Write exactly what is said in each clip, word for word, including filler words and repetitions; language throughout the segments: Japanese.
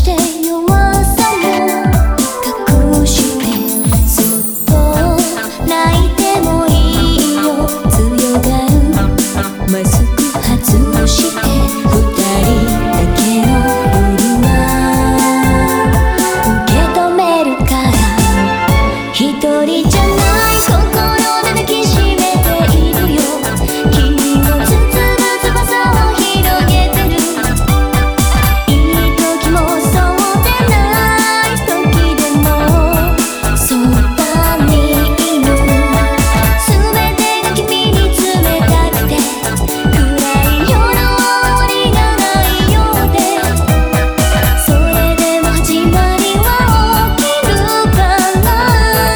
して弱さも隠してそっと泣いてもいいよ強がるマスク外して二人だけの夜は受け止めるから一人じゃない心で抱きしめているよ君を包む翼を広げてるいい時もそうでない時でもそばにいる全てが君に冷たくて暗い夜終わりがないようでそれでも始まりは起きるから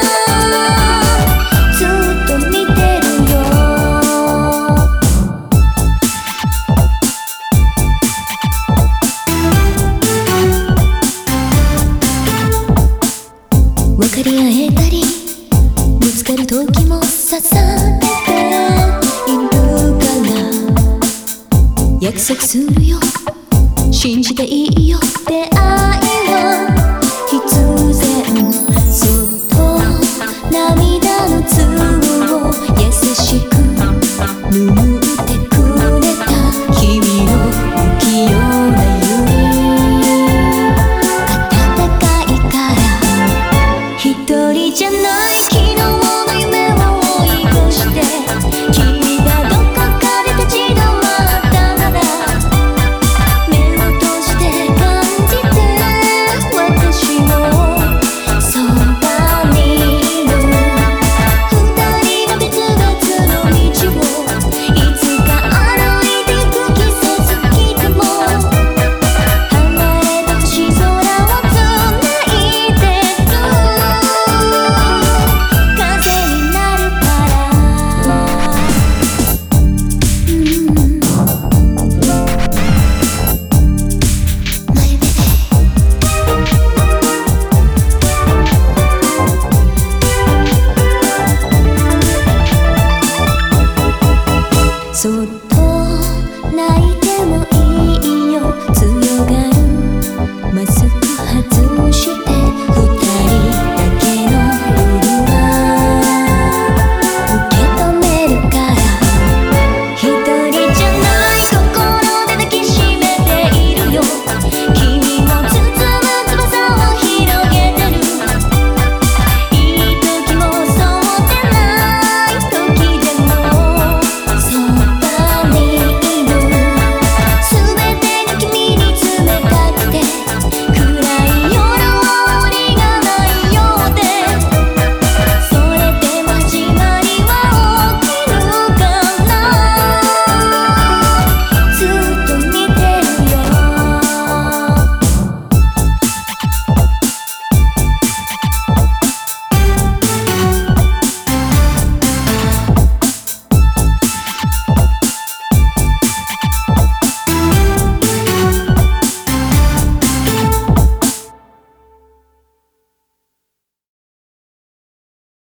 ずっと見てるよ分かり合えたりぶつかる時も支えているから約束する